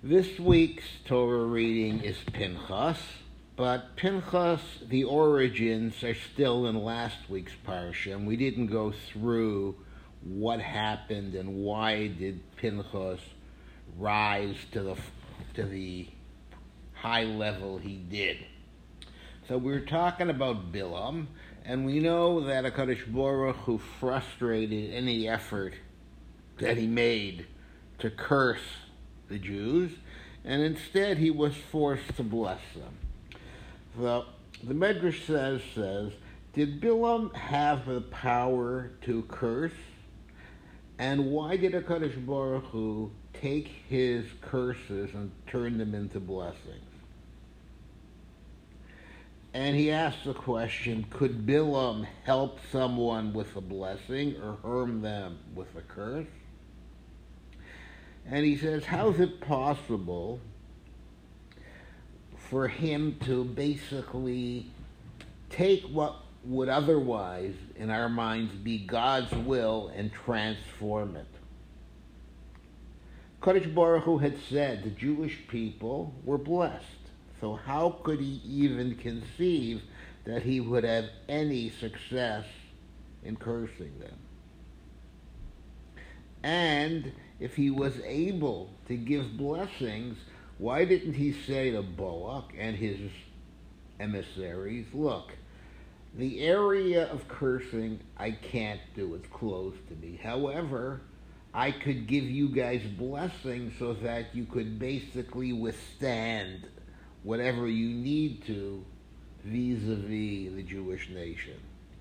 This week's Torah reading is Pinchas, but Pinchas, the origins are still in last week's parsha, and we didn't go through what happened and why did Pinchas rise to the high level he did. So we're talking about Bilam, and we know that HaKadosh Baruch Hu frustrated any effort that he made to curse the Jews, and instead he was forced to bless them. The Medrash says, did Bilam have the power to curse? And why did HaKadosh Baruch Hu take his curses and turn them into blessings? And he asks the question, could Bilam help someone with a blessing or harm them with a curse? And he says, how is it possible for him to basically take what would otherwise, in our minds, be God's will and transform it? Kadosh Baruch Hu had said the Jewish people were blessed. So how could he even conceive that he would have any success in cursing them? And if he was able to give blessings, why didn't he say to Balak and his emissaries, look, the area of cursing I can't do, it's closed to me. However, I could give you guys blessings so that you could basically withstand whatever you need to vis-a-vis the Jewish nation.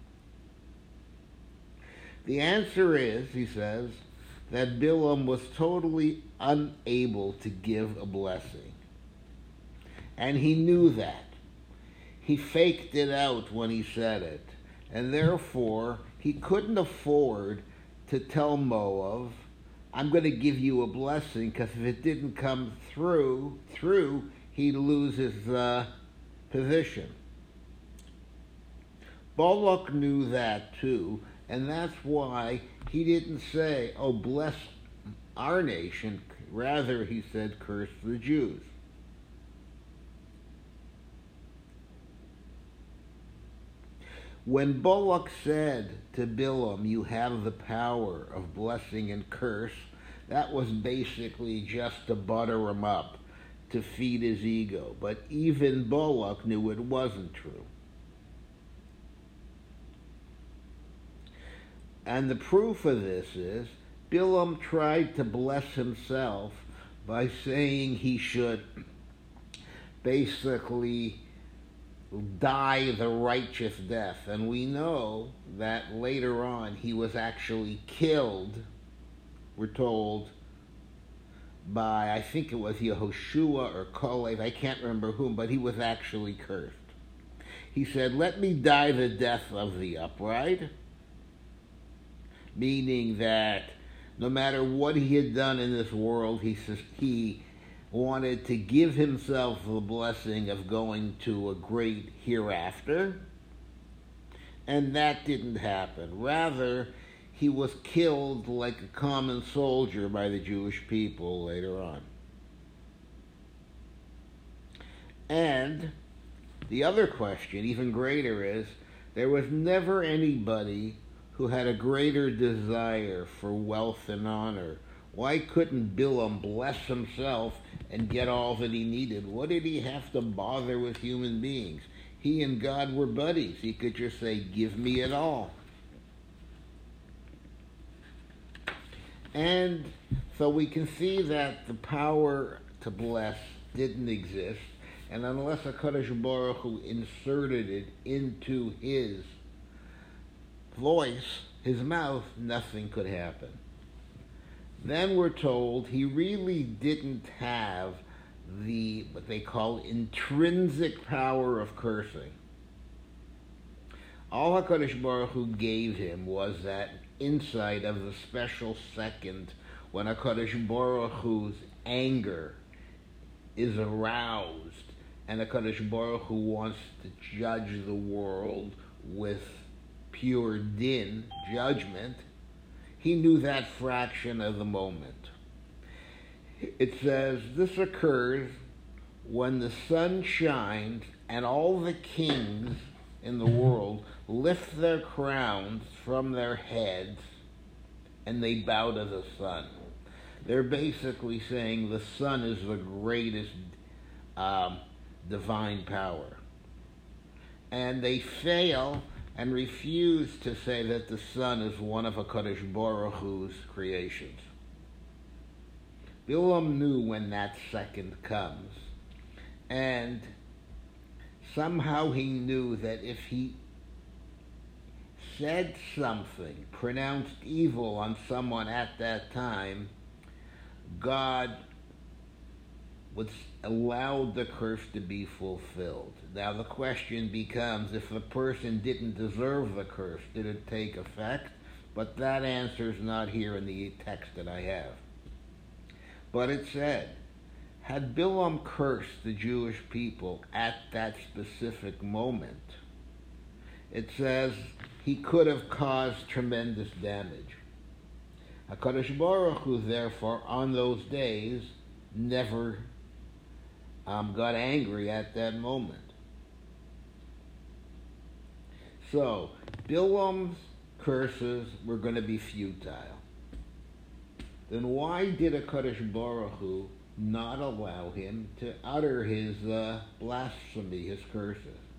The answer is, he says, that Bilam was totally unable to give a blessing. And he knew that. He faked it out when he said it. And therefore, he couldn't afford to tell Moab, I'm going to give you a blessing, because if it didn't come through, he'd lose his position. Balak knew that too, and that's why he didn't say, oh, bless our nation. Rather, he said, curse the Jews. When Balak said to Bilam, you have the power of blessing and curse, that was basically just to butter him up, to feed his ego. But even Balak knew it wasn't true. And the proof of this is, Bilam tried to bless himself by saying he should basically die the righteous death. And we know that later on he was actually killed, we're told, by, I think it was Yehoshua or Kalev, I can't remember whom, but he was actually cursed. He said, let me die the death of the upright, meaning that no matter what he had done in this world, he wanted to give himself the blessing of going to a great hereafter, and that didn't happen. Rather, he was killed like a common soldier by the Jewish people later on. And the other question, even greater, is there was never anybody who had a greater desire for wealth and honor. Why couldn't Bilam bless himself and get all that he needed? What did he have to bother with human beings? He and God were buddies. He could just say, give me it all. And so we can see that the power to bless didn't exist, and unless HaKadosh Baruch Hu inserted it into his voice, his mouth, nothing could happen. Then we're told he really didn't have what they call intrinsic power of cursing. All HaKadosh Baruch Hu gave him was that insight of the special second when HaKadosh Baruch Hu's anger is aroused and HaKadosh Baruch Hu wants to judge the world with pure din, judgment. He knew that fraction of the moment. It says, this occurs when the sun shines and all the kings in the world lift their crowns from their heads and they bow to the sun. They're basically saying the sun is the greatest divine power. And they fail and refuse to say that the sun is one of HaKadosh Baruch Hu's creations. Bilam knew when that second comes. And somehow he knew that if he said something, pronounced evil on someone at that time, God would allow the curse to be fulfilled. Now the question becomes, if the person didn't deserve the curse, did it take effect? But that answer is not here in the text that I have. But it said, had Bilam cursed the Jewish people at that specific moment, it says he could have caused tremendous damage. HaKadosh Baruch Hu, therefore, on those days, never got angry at that moment. So, Bilam's curses were going to be futile. Then why did HaKadosh Baruch Hu not allow him to utter his blasphemy, his curses?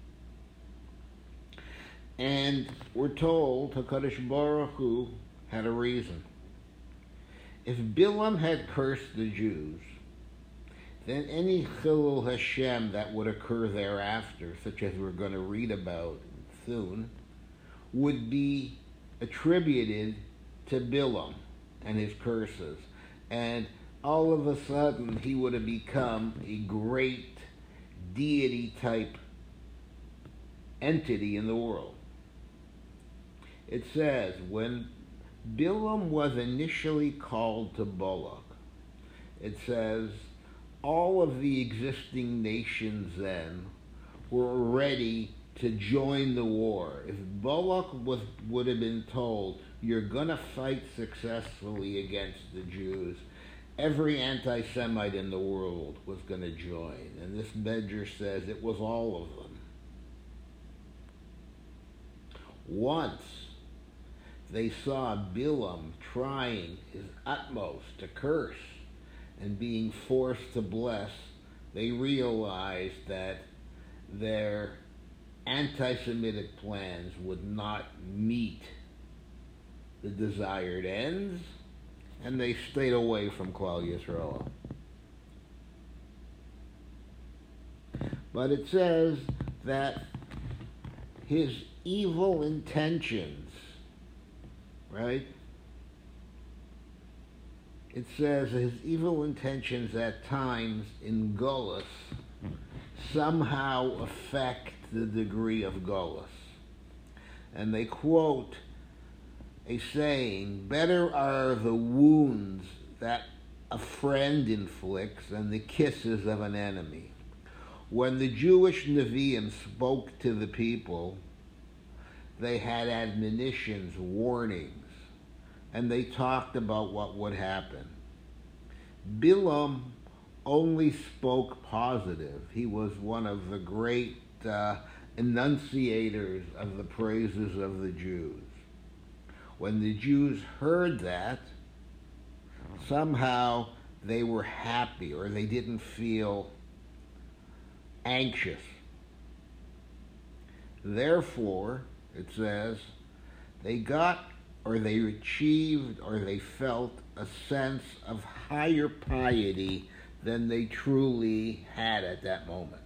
And we're told HaKadosh Baruch Hu had a reason. If Bilam had cursed the Jews, then any Chilul Hashem that would occur thereafter, such as we're going to read about soon, would be attributed to Bilam and his curses. And all of a sudden, he would have become a great deity-type entity in the world. It says, when Bilam was initially called to Balak, it says, all of the existing nations then were ready to join the war. If Balak would have been told, you're going to fight successfully against the Jews, every anti-Semite in the world was going to join. And this Medrash says it was all of them. Once they saw Bilam trying his utmost to curse and being forced to bless, they realized that their anti-Semitic plans would not meet the desired ends, and they stayed away from Klal Yisrael. But it says that his evil intentions, right? It says his evil intentions at times in Golus somehow affect the degree of Golus. And they quote a saying, better are the wounds that a friend inflicts than the kisses of an enemy. When the Jewish Nevi'im spoke to the people, they had admonitions, warnings, and they talked about what would happen. Bilam only spoke positive. He was one of the great enunciators of the praises of the Jews. When the Jews heard that, somehow they were happy, or they didn't feel anxious. Therefore, it says, they got, or they achieved, or they felt a sense of higher piety than they truly had at that moment.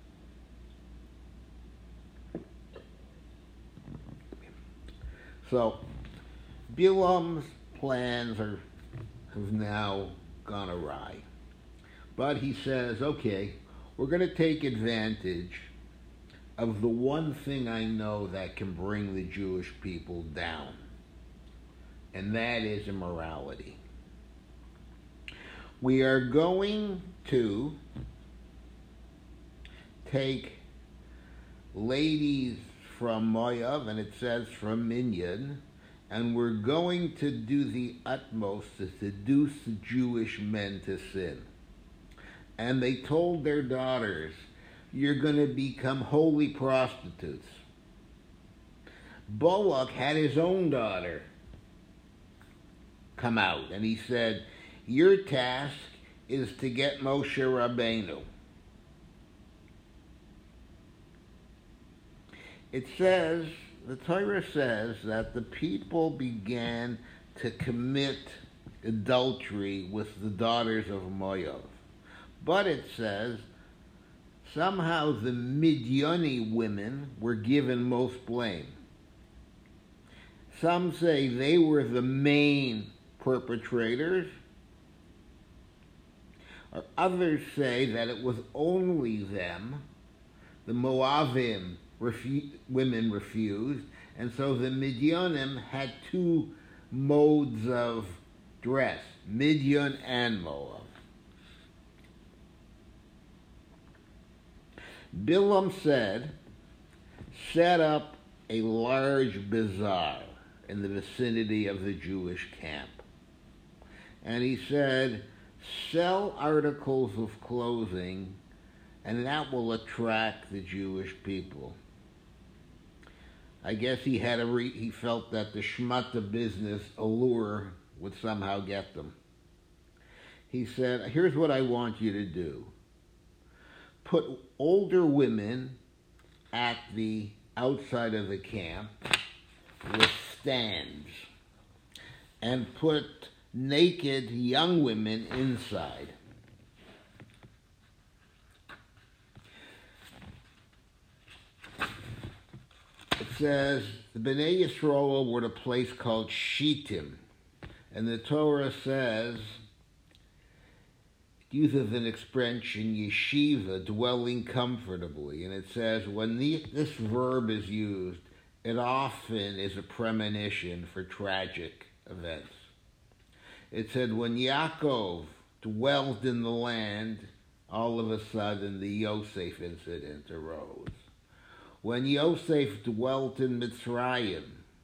So, Bilam's plans have now gone awry. But he says, okay, we're going to take advantage of the one thing I know that can bring the Jewish people down, and that is immorality. We are going to take ladies from Moav, and it says from Minyan, and were going to do the utmost to seduce the Jewish men to sin. And they told their daughters, "You're going to become holy prostitutes." Balak had his own daughter come out, and he said, "Your task is to get Moshe Rabbeinu." It says, the Torah says, that the people began to commit adultery with the daughters of Moav. But it says, somehow the Midiani women were given most blame. Some say they were the main perpetrators, or others say that it was only them. The Moavim women refused, and so the Midianim had two modes of dress, Midian and Moab. Bilam said, "Set up a large bazaar in the vicinity of the Jewish camp." And he said, "Sell articles of clothing, and that will attract the Jewish people." I guess he felt that the shmata business allure would somehow get them. He said, "Here's what I want you to do. Put older women at the outside of the camp with stands, and put naked young women inside. It says the Bnei Yisrael were at a place called Shittim, and the Torah says, it uses an expression, yeshiva, dwelling comfortably, and it says when this verb is used, it often is a premonition for tragic events. It said when Yaakov dwelled in the land, all of a sudden the Yosef incident arose. When Yosef dwelt in Mitzrayim,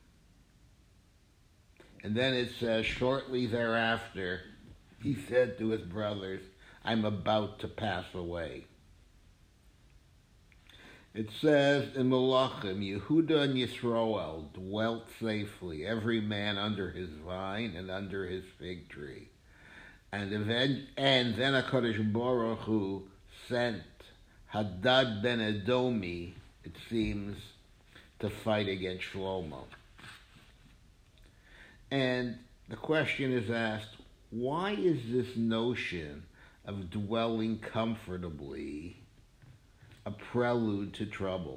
and then it says shortly thereafter, he said to his brothers, "I'm about to pass away." It says in Malachim, Yehuda and Yisroel dwelt safely, every man under his vine and under his fig tree. And then HaKadosh Baruch Hu sent Hadad ben Edomi, it seems, to fight against Shlomo. And the question is asked, why is this notion of dwelling comfortably a prelude to trouble?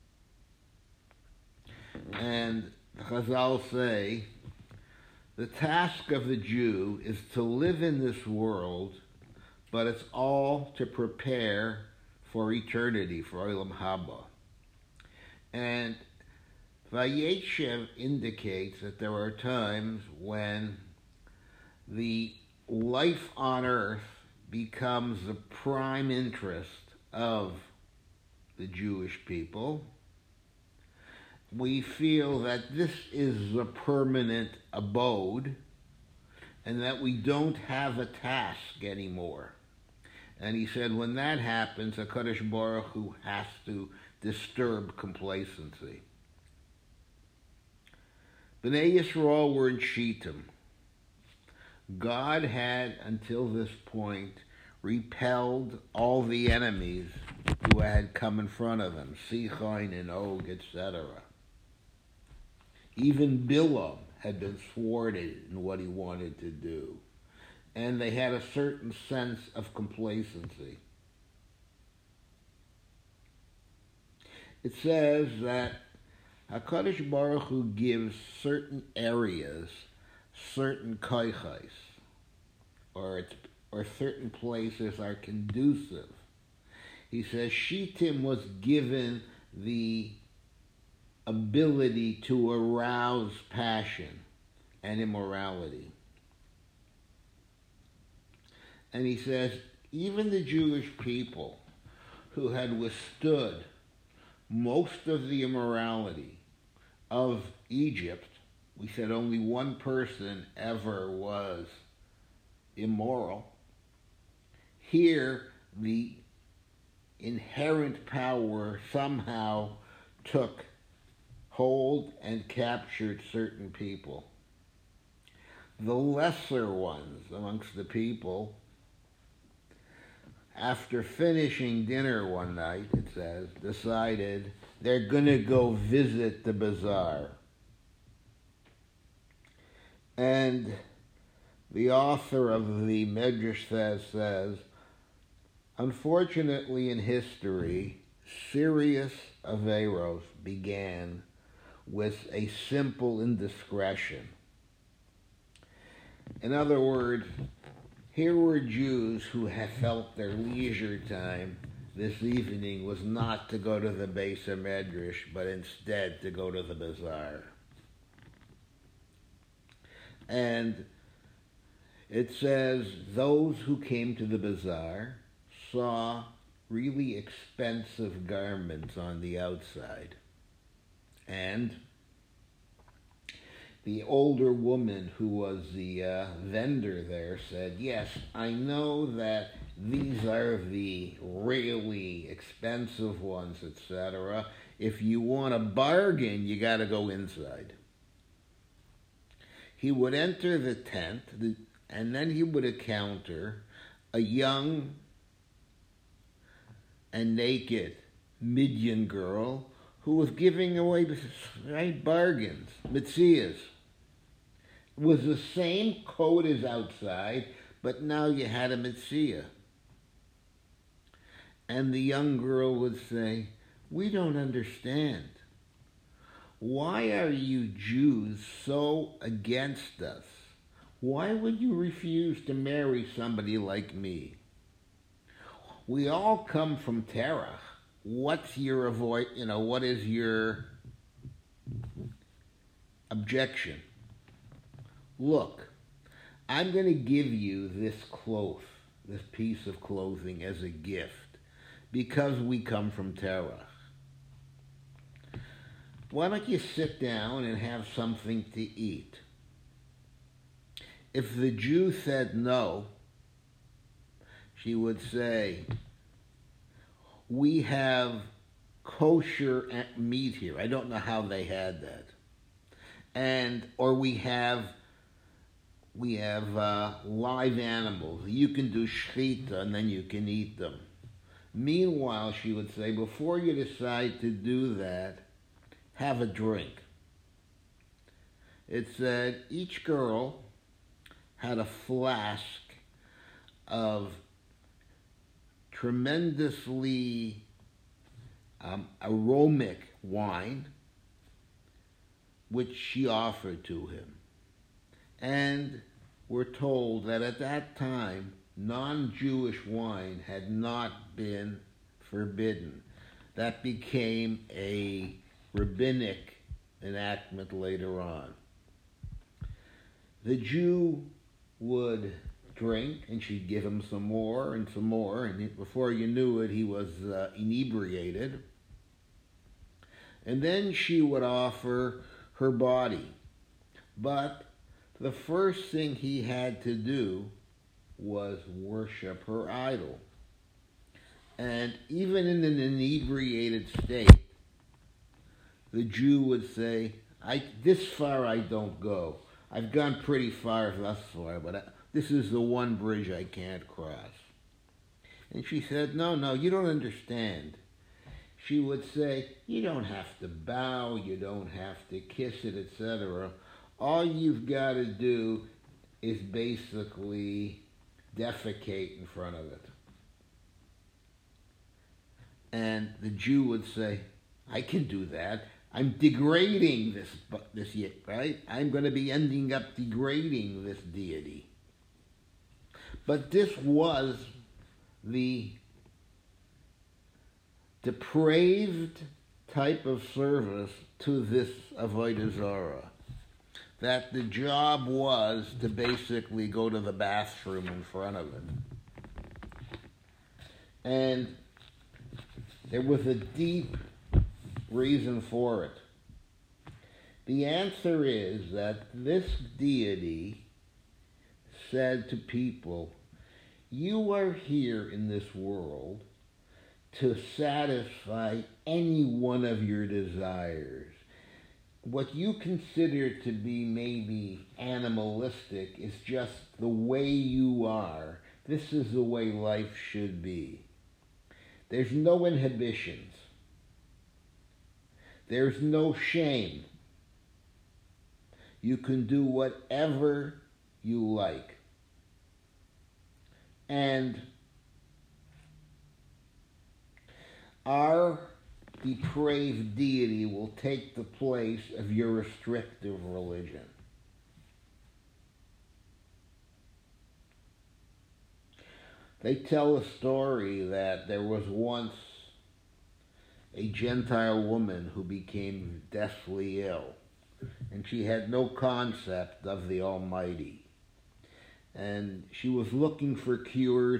And Chazal say, the task of the Jew is to live in this world, but it's all to prepare for eternity, for Olam Haba. And Vayeshev indicates that there are times when the life on earth becomes the prime interest of the Jewish people. We feel that this is the permanent abode and that we don't have a task anymore. And he said when that happens, HaKadosh Baruch Hu has to disturb complacency. Bnei Yisrael were in Shittim. God had, until this point, repelled all the enemies who had come in front of him, Sichon and Og, etc. Even Bilam had been thwarted in what he wanted to do, and they had a certain sense of complacency. It says that HaKadosh Baruch Hu gives certain areas, certain koichos, or certain places are conducive. He says Shittim was given the ability to arouse passion and immorality. And he says even the Jewish people who had withstood most of the immorality of Egypt we said only one person ever was immoral. Here, the inherent power somehow took hold and captured certain people. The lesser ones amongst the people, after finishing dinner one night, it says, decided they're going to go visit the bazaar. And the author of the Medrash says, unfortunately in history, serious averos began with a simple indiscretion. In other words, here were Jews who had felt their leisure time this evening was not to go to the Beis HaMedrash, but instead to go to the bazaar. And it says those who came to the bazaar saw really expensive garments on the outside. And the older woman who was the vendor there said, yes, I know that these are the really expensive ones, etc. If you want a bargain, you got to go inside. He would enter the tent, and then he would encounter a young and naked Midian girl who was giving away bargains, mitzias. It was the same coat as outside, but now you had a mitzia. And the young girl would say, we don't understand. Why are you Jews so against us? Why would you refuse to marry somebody like me? We all come from Terach. What's your what is your objection? Look, I'm going to give you this piece of clothing as a gift because we come from Terach. Why don't you sit down and have something to eat? If the Jew said no, she would say, we have kosher meat here. I don't know how they had that. Or we have live animals. You can do shechita and then you can eat them. Meanwhile, she would say, before you decide to do that, have a drink. It said each girl had a flask of tremendously aromatic wine, which she offered to him. And we're told that at that time, non-Jewish wine had not been forbidden. That became a rabbinic enactment later on. The Jew would drink, and she'd give him some more, and before you knew it, he was inebriated. And then she would offer her body. But the first thing he had to do was worship her idol. And even in an inebriated state, the Jew would say, this far I don't go. I've gone pretty far thus far, but this is the one bridge I can't cross. And she said, no, you don't understand. She would say, you don't have to bow, you don't have to kiss it, etc. All you've got to do is basically defecate in front of it. And the Jew would say, I can do that. I'm degrading this, right? I'm going to be ending up degrading this deity. But this was the depraved type of service to this Avodah Zarah. That the job was to basically go to the bathroom in front of it. And there was a deep reason for it. The answer is that this deity said to people, you are here in this world to satisfy any one of your desires. What you consider to be maybe animalistic is just the way you are. This is the way life should be. There's no inhibitions. There's no shame. You can do whatever you like. And our depraved deity will take the place of your restrictive religion. They tell a story that there was once a Gentile woman who became deathly ill, and she had no concept of the Almighty. And she was looking for cures.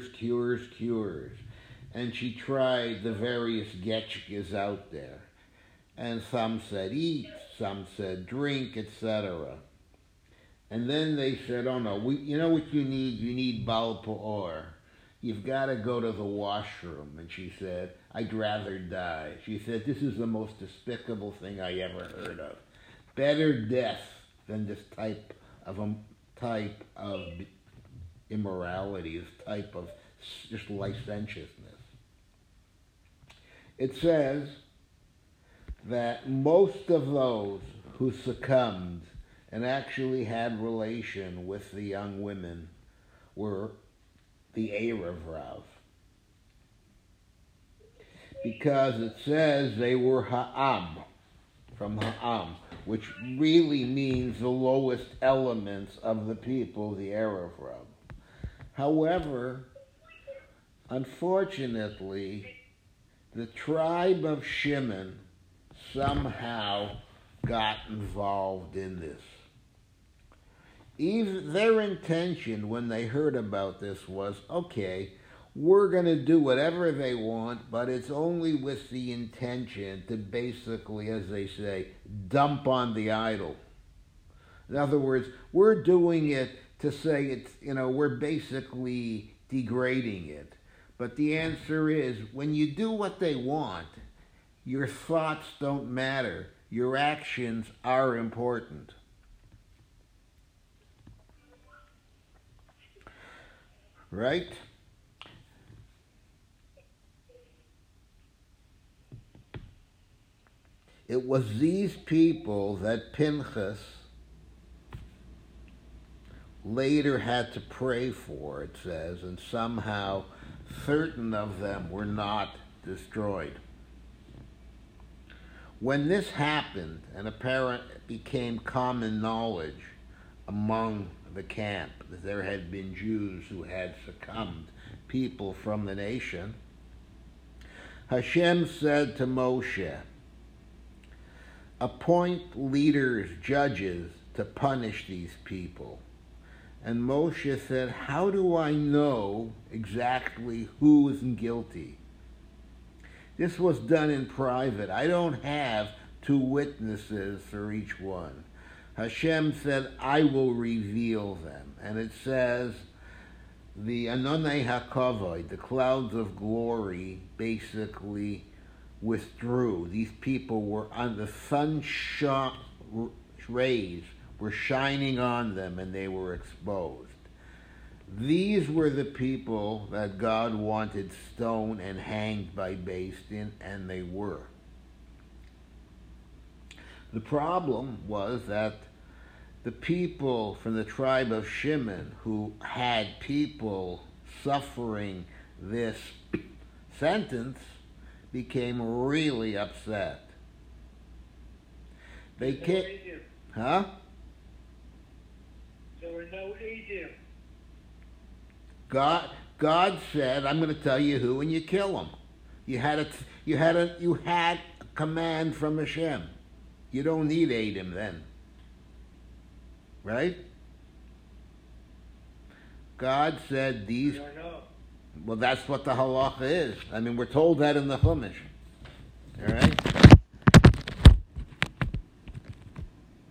And she tried the various getchkas out there. And some said eat, some said drink, etc. And then they said, oh no, you know what you need? You need Baal Peor. You've got to go to the washroom. And she said, I'd rather die. She said, this is the most despicable thing I ever heard of. Better death than this type of immorality, this type of just licentiousness. It says that most of those who succumbed and actually had relation with the young women were the Erev Rav. Because it says they were Ha'am, from Ha'am, which really means the lowest elements of the people, the Erev Rav. However, unfortunately, the tribe of Shimon somehow got involved in this. Even their intention when they heard about this was, okay, we're going to do whatever they want, but it's only with the intention to basically, as they say, dump on the idol. In other words, we're doing it to say it's, we're basically degrading it. But the answer is, when you do what they want, your thoughts don't matter. Your actions are important. Right? It was these people that Pinchas later had to pray for, it says, and somehow certain of them were not destroyed. When this happened, and apparently it became common knowledge among the camp that there had been Jews who had succumbed, people from the nation, Hashem said to Moshe, appoint leaders, judges, to punish these people. And Moshe said, how do I know exactly who is guilty? This was done in private. I don't have two witnesses for each one. Hashem said, I will reveal them. And it says, the Anonei HaKavod, the clouds of glory, basically withdrew. These people were on the sun rays were shining on them and they were exposed. These were the people that God wanted stoned and hanged by Beis Din, and they were. The problem was that the people from the tribe of Shimon who had people suffering this sentence became really upset. They can't... Huh? There were no Eidim. God said, I'm going to tell you who, and you kill them. You had a command from Hashem. You don't need Eidim then. Right? God said these... Well, that's what the halacha is. I mean, we're told that in the Chumash. All right?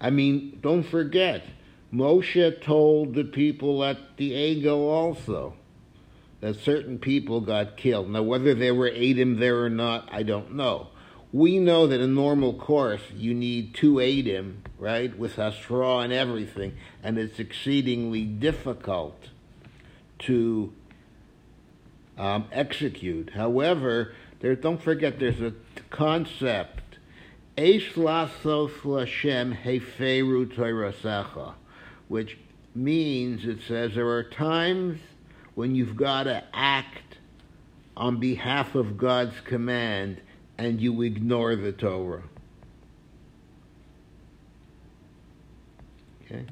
I mean, don't forget, Moshe told the people at the Egel also that certain people got killed. Now, whether there were Edom there or not, I don't know. We know that in normal course, you need 2 Edom, right, with Hasra and everything, and it's exceedingly difficult to execute. However, don't forget there's a concept, Eish lasos l'Hashem heferu torasecha, which means, it says, there are times when you've got to act on behalf of God's command and you ignore the Torah. Okay?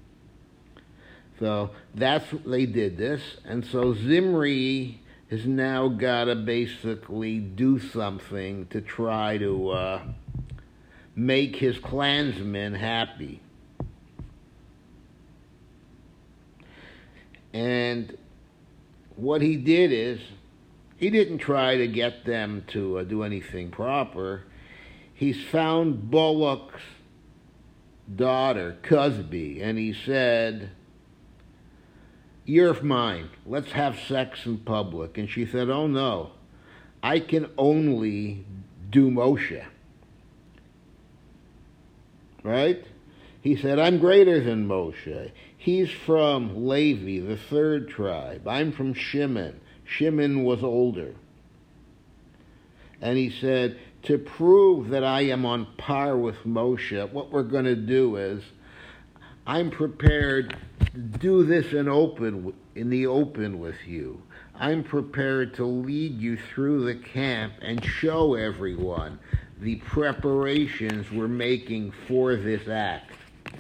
So they did this, and so Zimri has now got to basically do something to try to make his clansmen happy. And what he did is, he didn't try to get them to do anything proper. He's found Balak's daughter, Cusby, and he said, "You're mine. Let's have sex in public." And she said, "Oh no, I can only do Moshe." Right? He said, "I'm greater than Moshe. He's from Levi, the 3rd tribe. I'm from Shimon. Shimon was older." And he said, to prove that I am on par with Moshe, what we're going to do is, I'm prepared to do this in the open with you. I'm prepared to lead you through the camp and show everyone the preparations we're making for this act.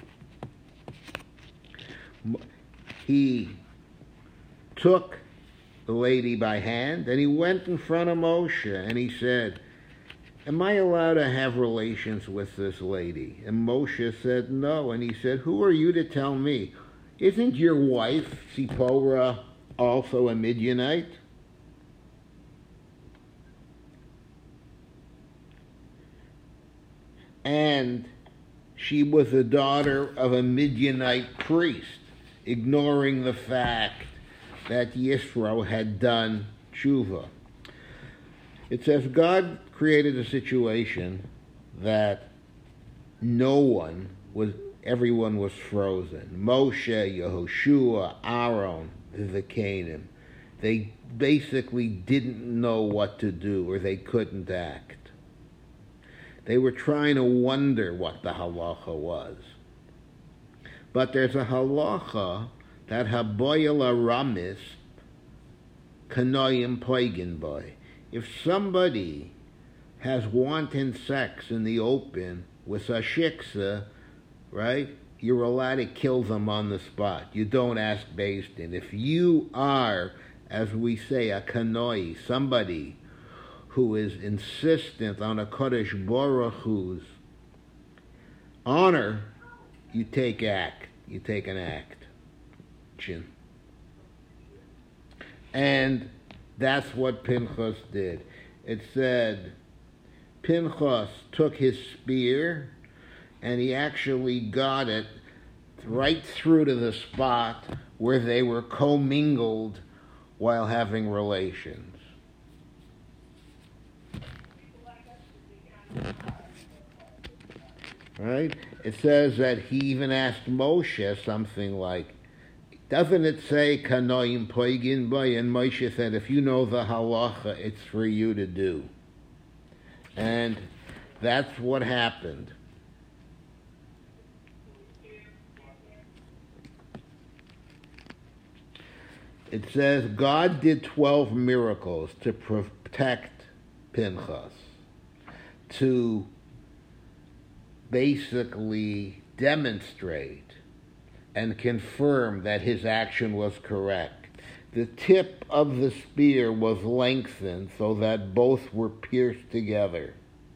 He took the lady by hand and he went in front of Moshe and he said, "Am I allowed to have relations with this lady?" And Moshe said no. And he said, "Who are you to tell me? Isn't your wife, Zipporah, also a Midianite?" And she was the daughter of a Midianite priest, ignoring the fact that Yisro had done tshuva. It says God created a situation that everyone was frozen. Moshe, Yehoshua, Aaron, the Canaan. They basically didn't know what to do, or they couldn't act. They were trying to wonder what the halacha was. But there's a halacha that haboyel aramis kanoyim poigin boy. If somebody has wanton sex in the open with a shiksa, right, you're allowed to kill them on the spot. You don't ask based in. If you are, as we say, a kanoi, somebody who is insistent on a Kodesh Baruch Hu's honor, you take an act. Chin. And that's what Pinchas did. It said Pinchas took his spear and he actually got it right through to the spot where they were commingled while having relations. Right? It says that he even asked Moshe something like, doesn't it say kanoim poigin boy? And Moshe said, if you know the halacha, it's for you to do. And that's what happened. It says God did 12 miracles to protect Pinchas, to basically demonstrate and confirm that his action was correct. The tip of the spear was lengthened so that both were pierced together.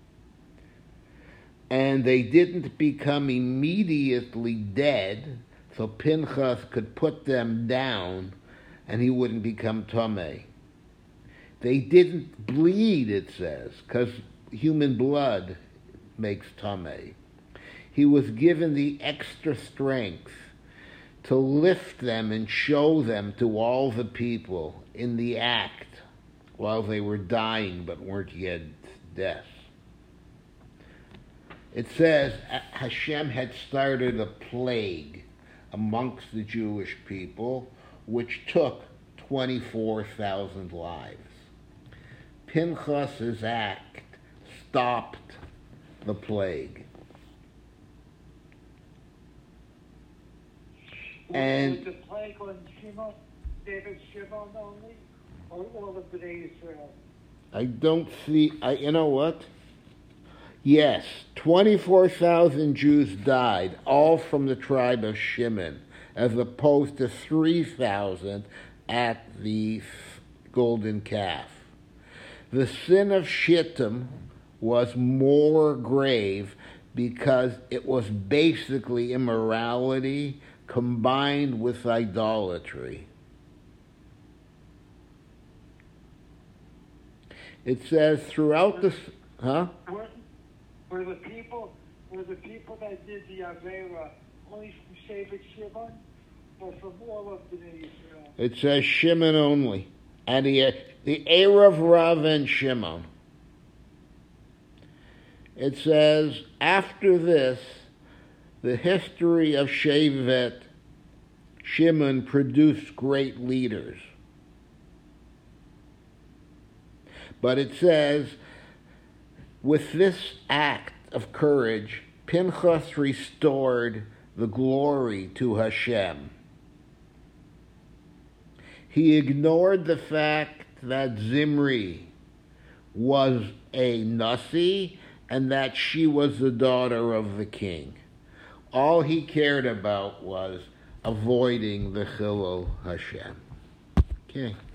And they didn't become immediately dead, so Pinchas could put them down and he wouldn't become tamei. They didn't bleed, it says, because human blood makes tamei. he was given the extra strength to lift them and show them to all the people in the act while they were dying but weren't yet dead. It says Hashem had started a plague amongst the Jewish people which took 24,000 lives. Pinchas's act stopped the plague. Was the plague on Shimon, David Shimon only, or all of Bnei Israel? I don't see, you know what? Yes, 24,000 Jews died, all from the tribe of Shimon, as opposed to 3,000 at the golden calf. The sin of Shittim was more grave because it was basically immorality combined with idolatry. It says throughout the... Huh? Were the people that did the Avera only from Shevet Shimon or from all of Bnei Israel? It says Shimon only. And the Erev Rav and Shimon. It says, after this, the history of Shevet Shimon produced great leaders. But it says, with this act of courage, Pinchas restored the glory to Hashem. He ignored the fact that Zimri was a Nasi and that she was the daughter of the king. All he cared about was avoiding the Chilul Hashem. Okay.